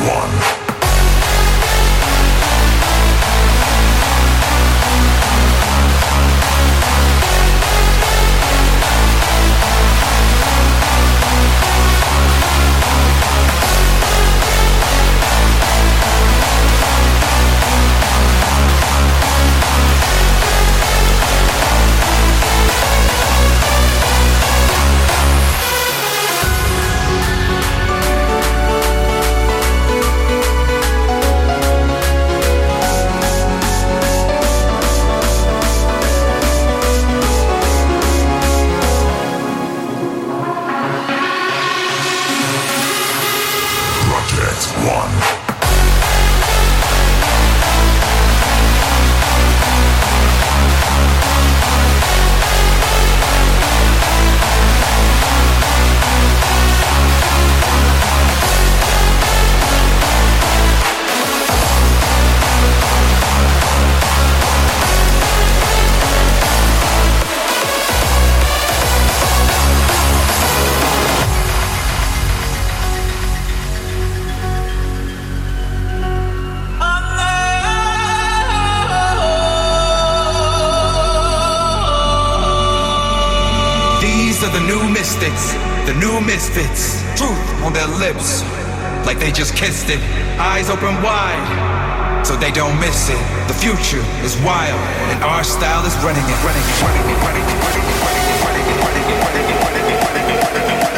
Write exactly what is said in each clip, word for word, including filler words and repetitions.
The new misfits, truth on their lips, like they just kissed it. Eyes open wide, so they don't miss it. The future is wild, and our style is running it, running it, running it, running it, running it, running it, running it, running it, running it, running it, running it, running it.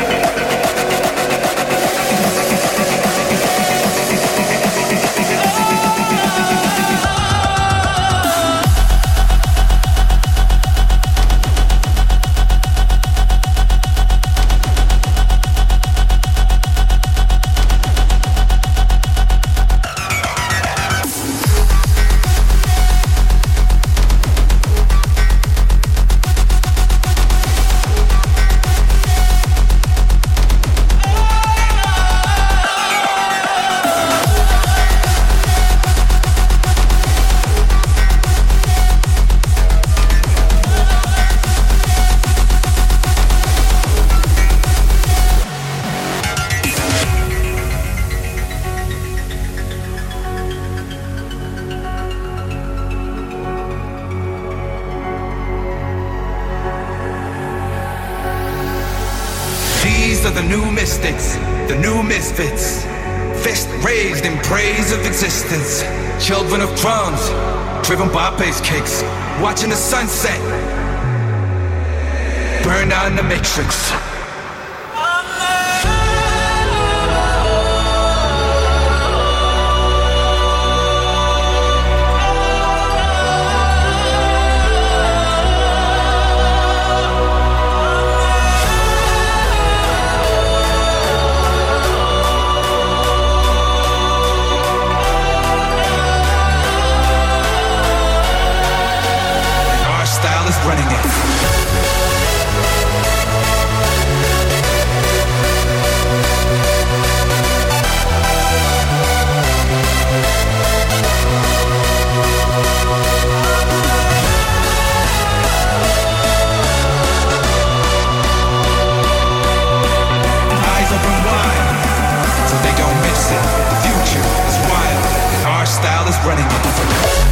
The new mystics, the new misfits, fist raised in praise of existence. Children of drums, driven by bass kicks, watching the sunset burn down the matrix. Running it. Eyes open wide, so they don't miss it. The future is wild, and our style is running it.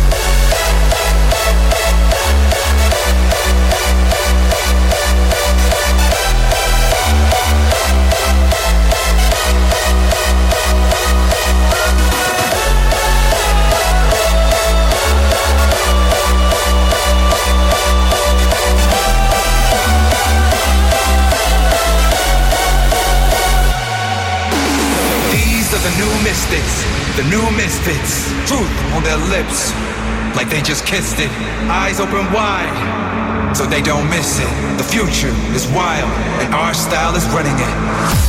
The new mystics, the new misfits, truth on their lips, like they just kissed it. Eyes open wide, so they don't miss it. The future is wild, and our style is running it.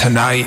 tonight.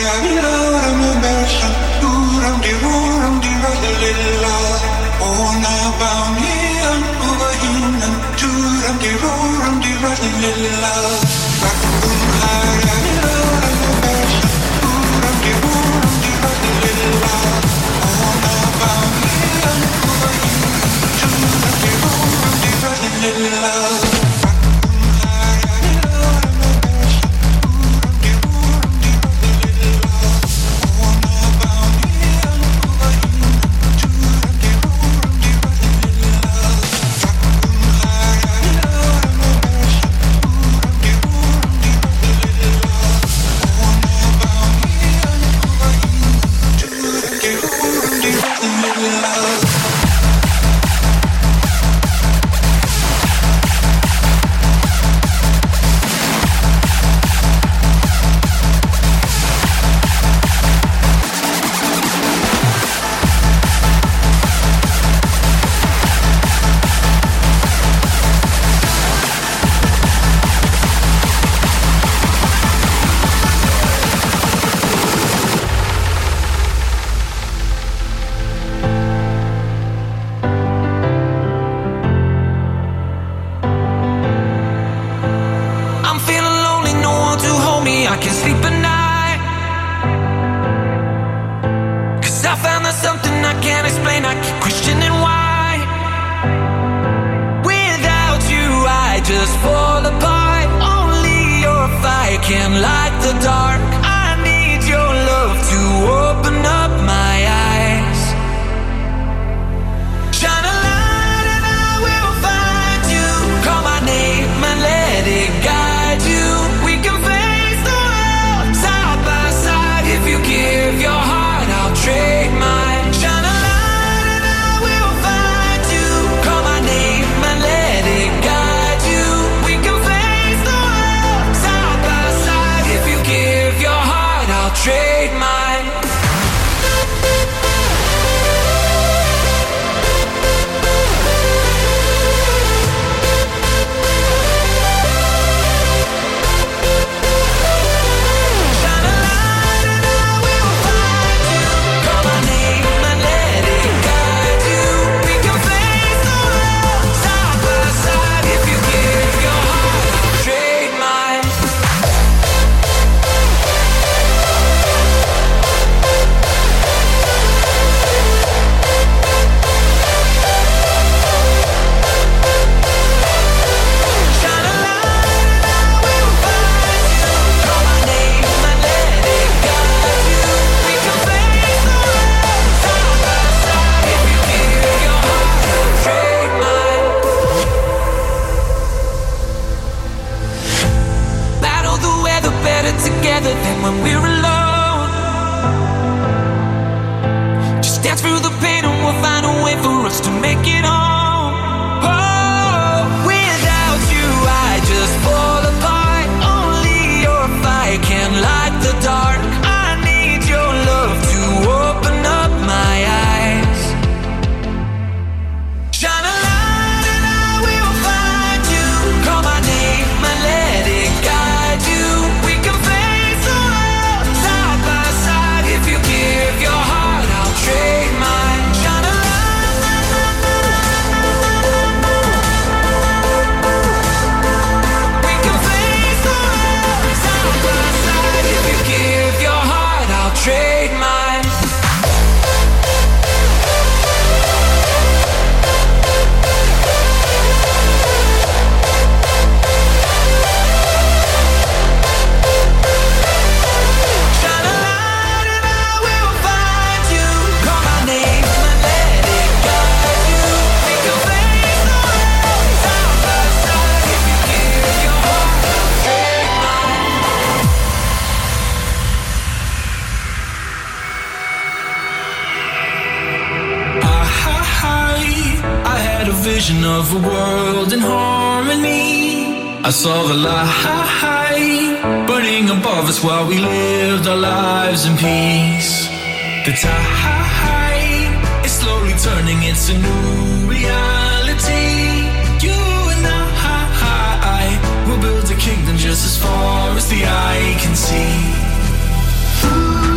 vision of a world in harmony. I saw the light burning above us while we lived our lives in peace. The tide is slowly turning, it's a new reality. You and I will build a kingdom just as far as the eye can see. Ooh.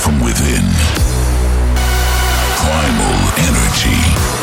from within. Primal energy.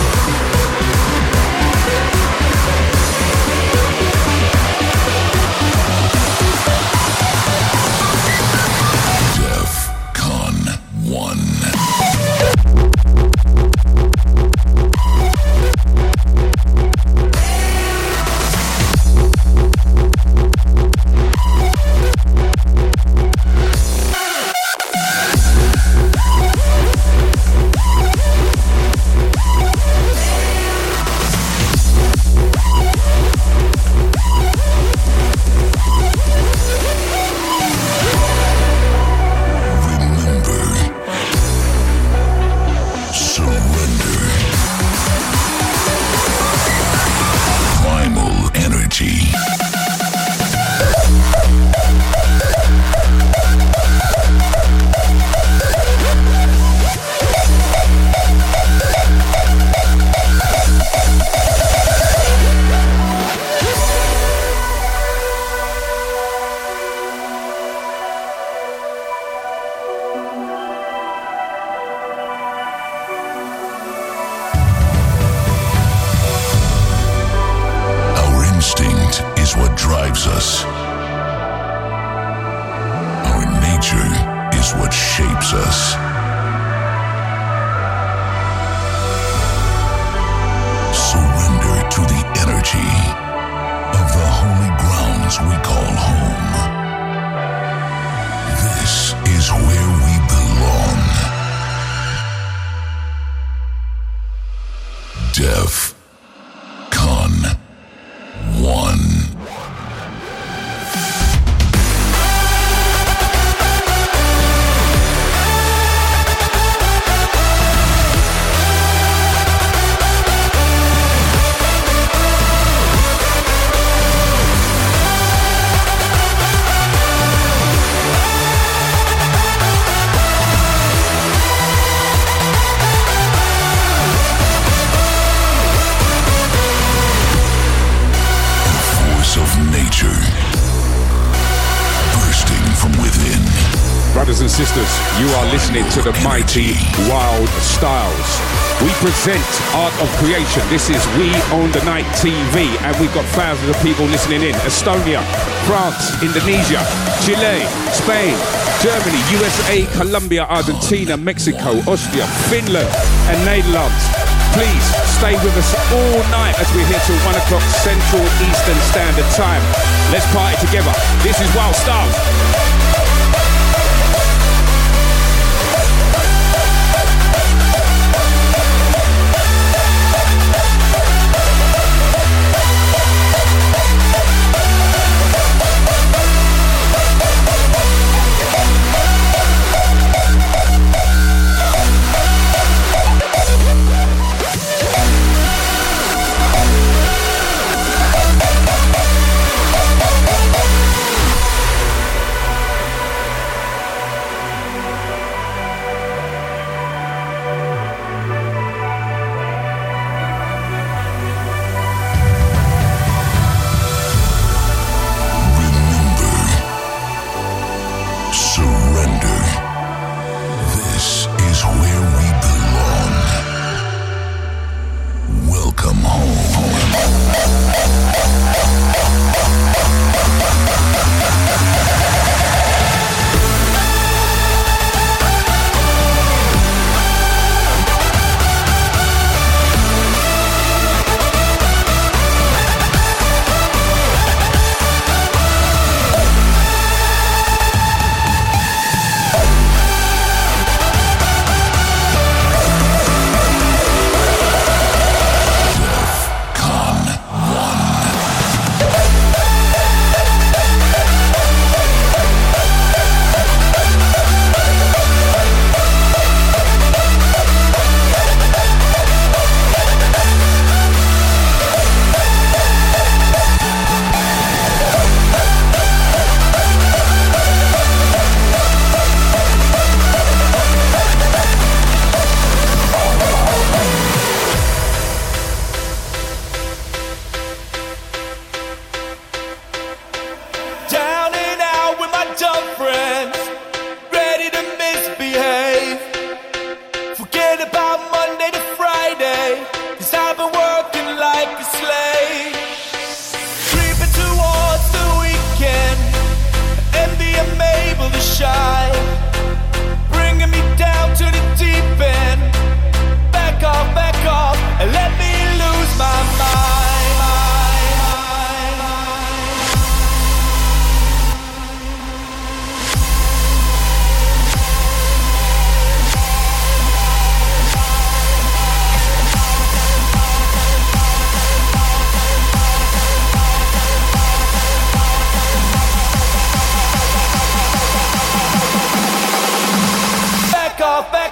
Sisters, you are listening to the mighty Wild Styles. We present Art of Creation. This is We Own the Night T V, and we've got thousands of people listening in. Estonia, France, Indonesia, Chile, Spain, Germany, U S A, Colombia, Argentina, Mexico, Austria, Finland, and Netherlands. Please stay with us all night as we're here till one o'clock Central Eastern Standard Time. Let's party together. This is Wild Styles.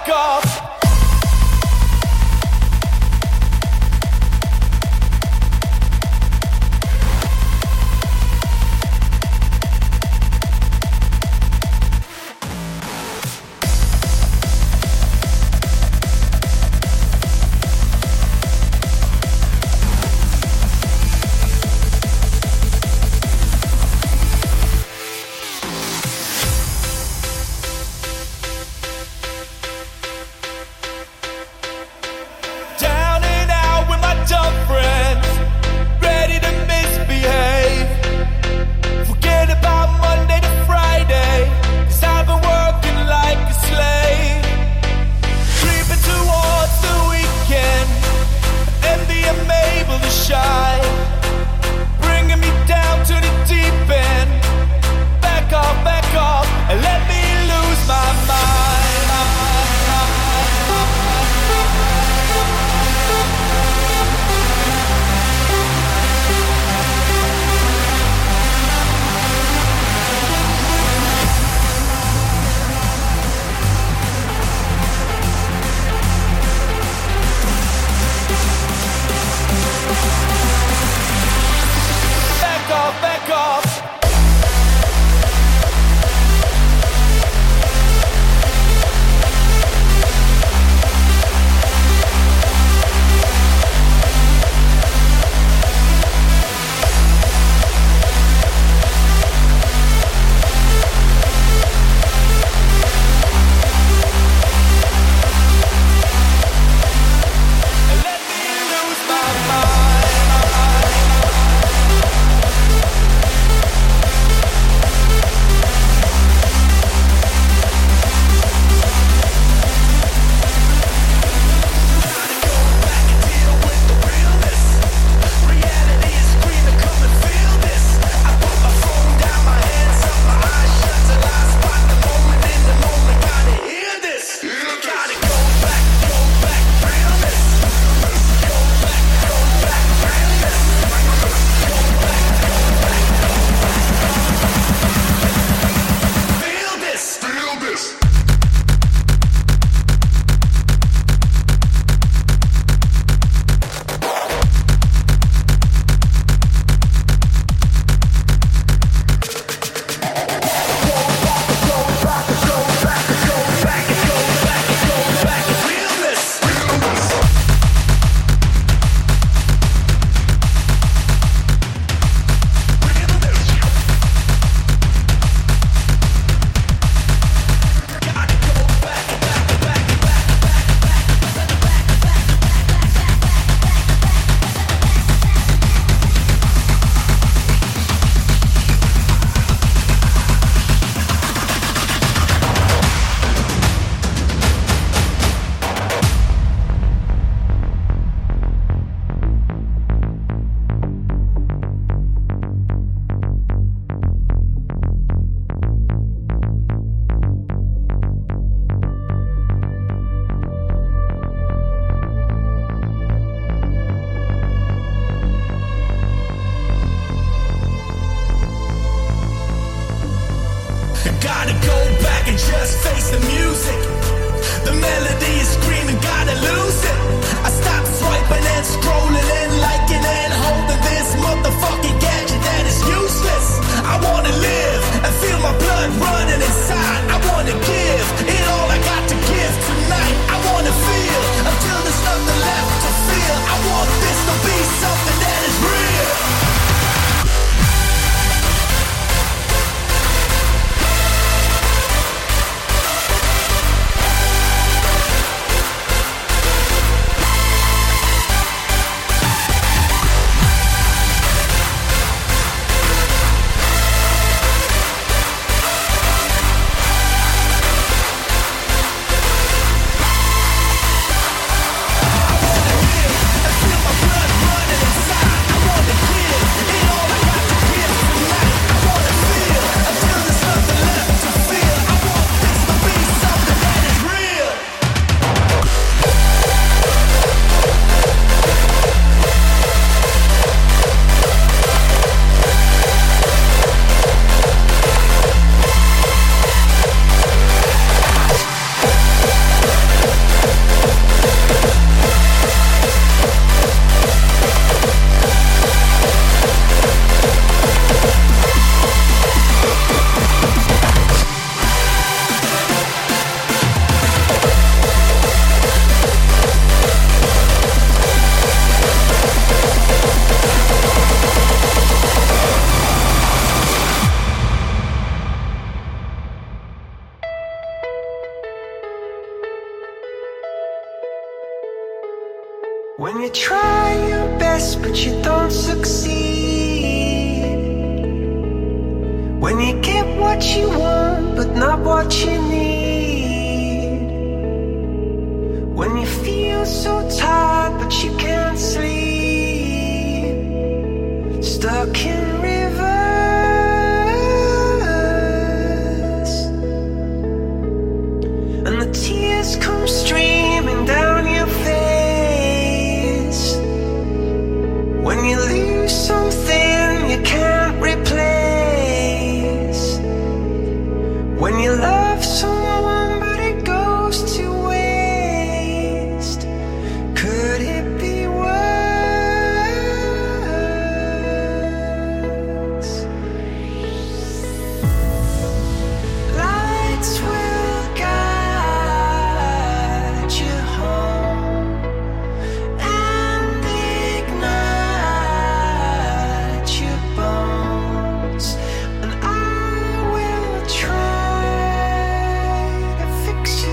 back off. When you try your best but you don't succeed, when you get what you want but not what you need, when you feel so tired but you can't sleep, stuck in rivers, and the tears come streaming down your face. When you lose something you can't replace, when you love someone but it goes to waste, could it be worse? Lights will guide you home and ignite your bones, and I will try to fix you.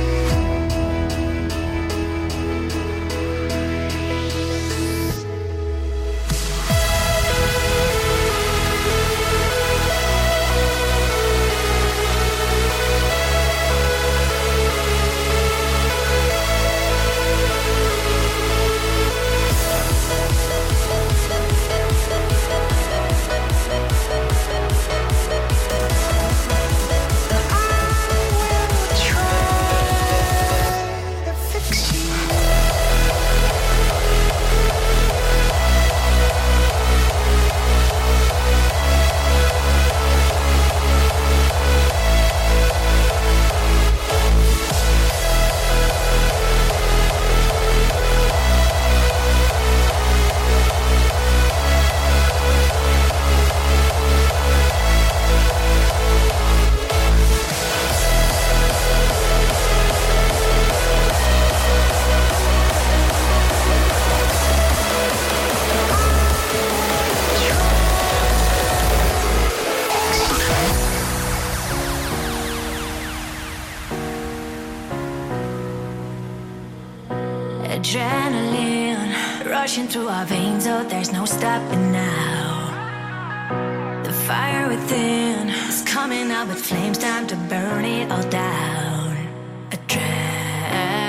Adrenaline rushing through our veins, oh, there's no stopping now. The fire within is coming out with flames, time to burn it all down. Adrenaline.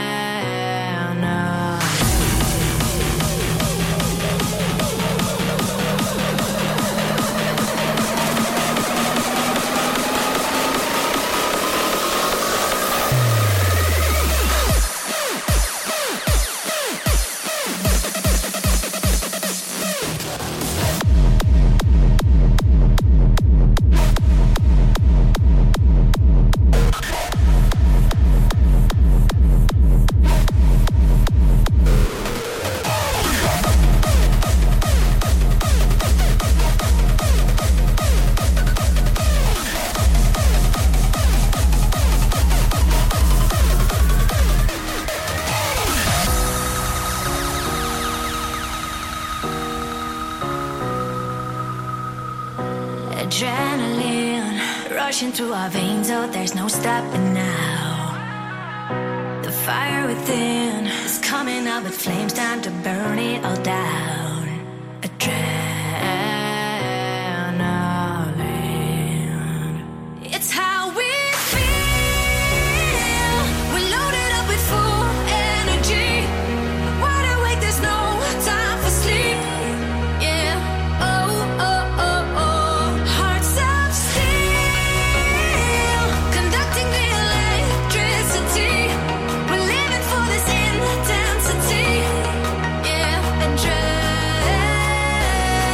Adrenaline rushing through our veins, oh, there's no stopping now. The fire within is coming out with flames, time to burn it all down. Adrenaline. It's how we feel. We're loaded up with full energy. Wide awake, there's no time for sleep. Yeah. Oh, oh, oh, oh. Hearts of steel, conducting the electricity. We're living for this intensity. Yeah. Adrenaline.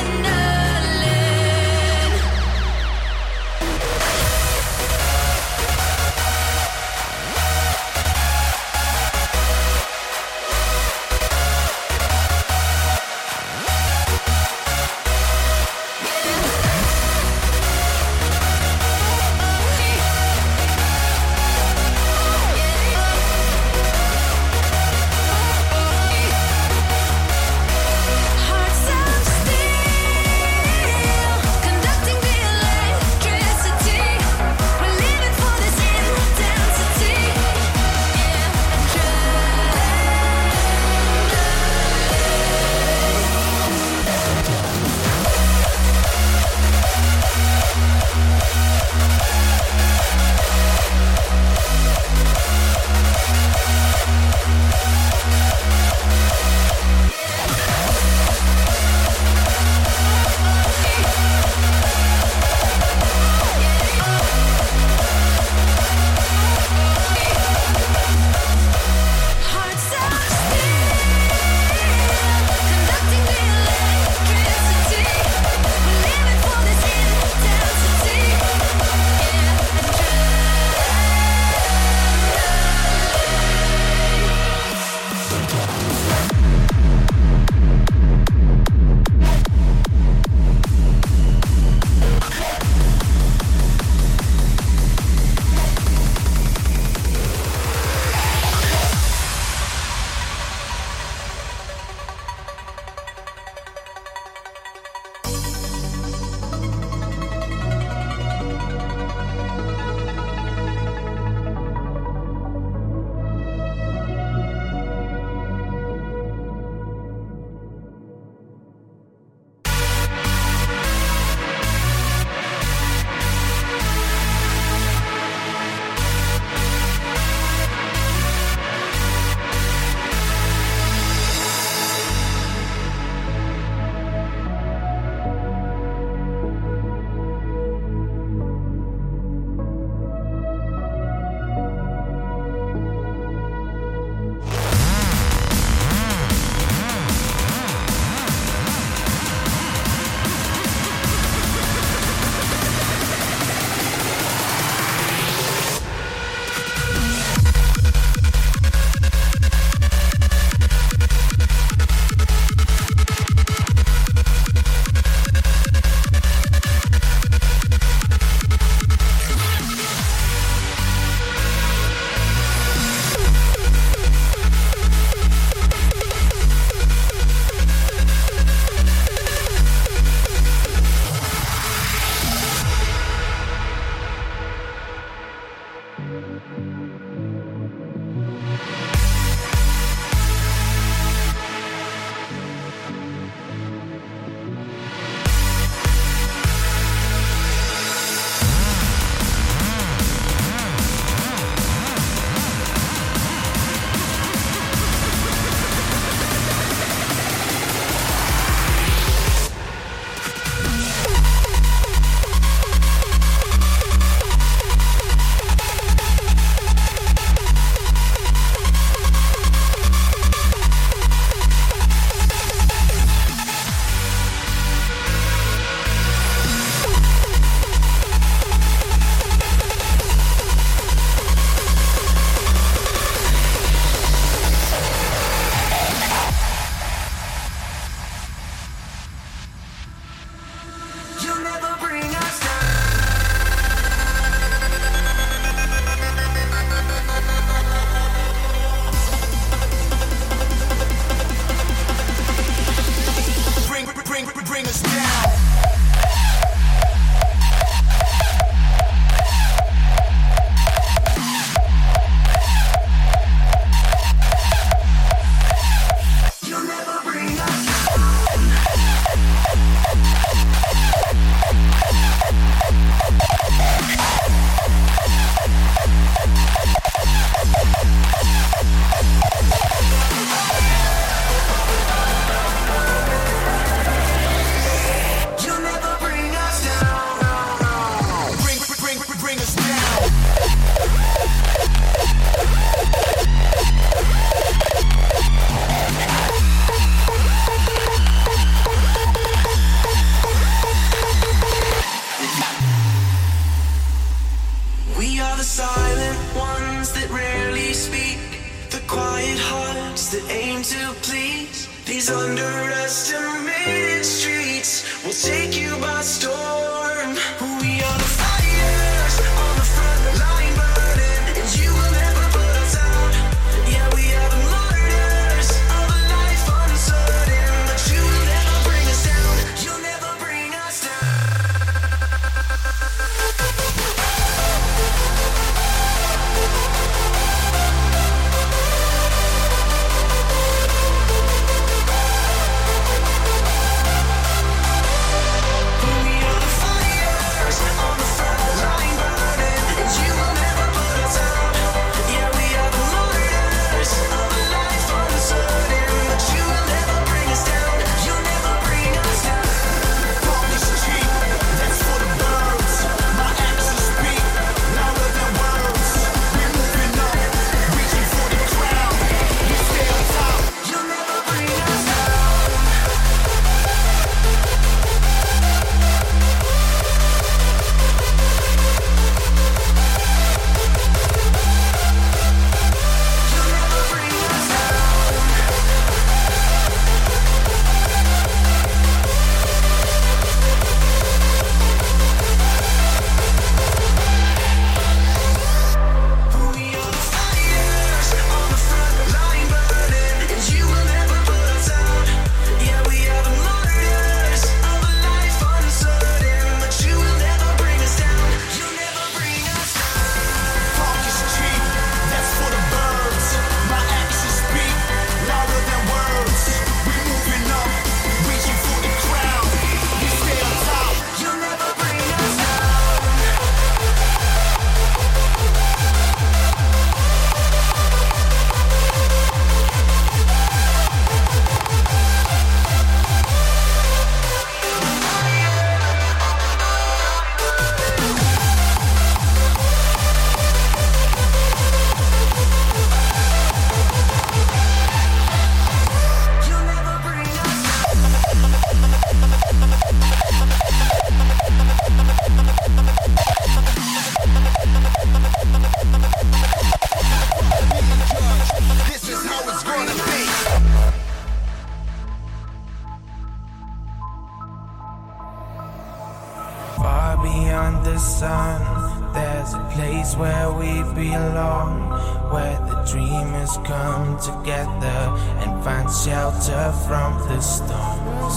beyond the sun, there's a place where we belong, where the dreamers come together and find shelter from the storm.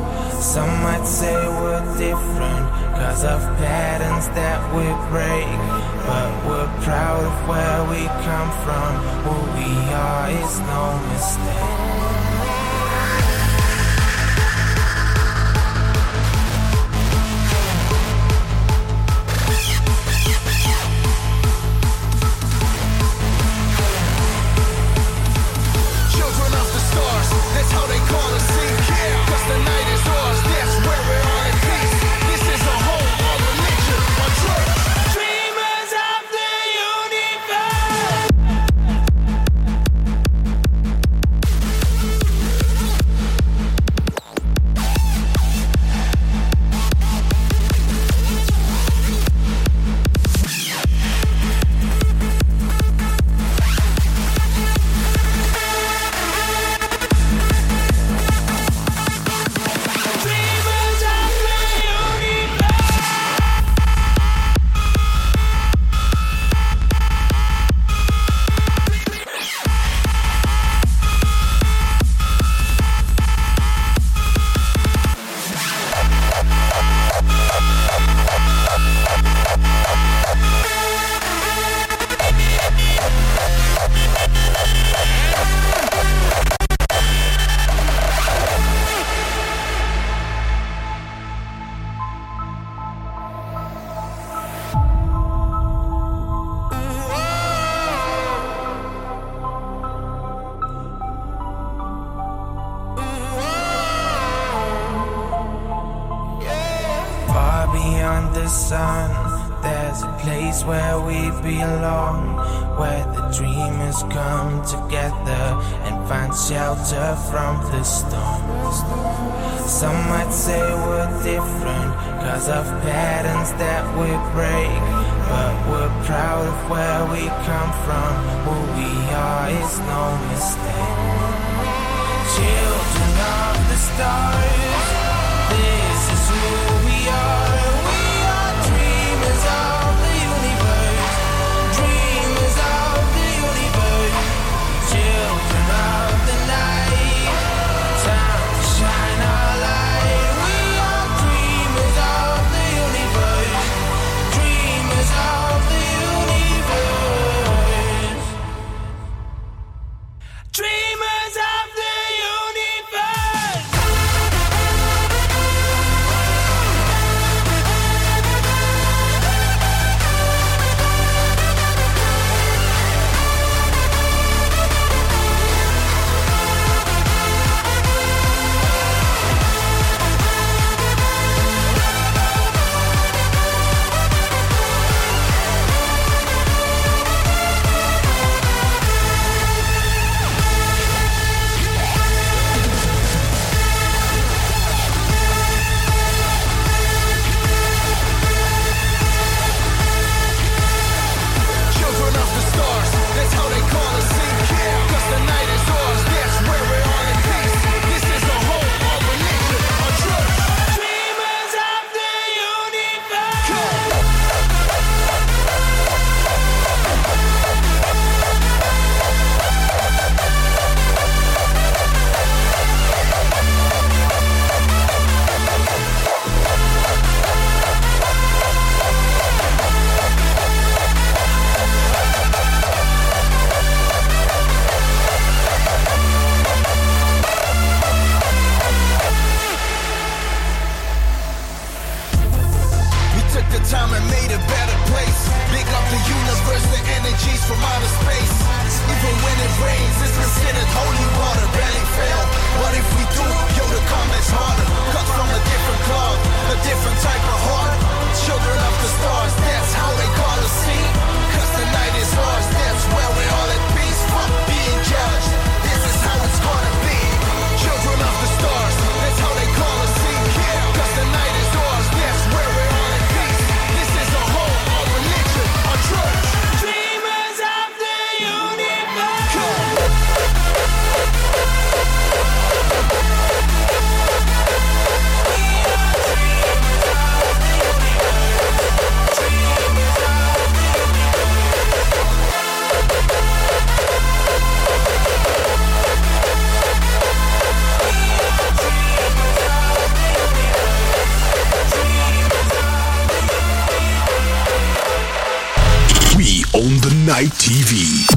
Some might say we're different cause of patterns that we break, but we're proud of where we come from. Who we are is no mistake. That's how they call us, see, yeah. Cause the night is ours, that's where we're all at peace. This is a home, our religion, our church. Dreamers of the sun. There's a place where we belong, where the dreamers come together and find shelter from the storm. Some might say we're different cause of patterns that we break, but we're proud of where we come from. Who we are is no mistake. Children of the stars, this is who we are. We are dreamers of the universe, dreamers of the universe, children of the night, time to shine our light. We are dreamers of the universe, dreamers of the universe, dreamers of the universe. Night T V.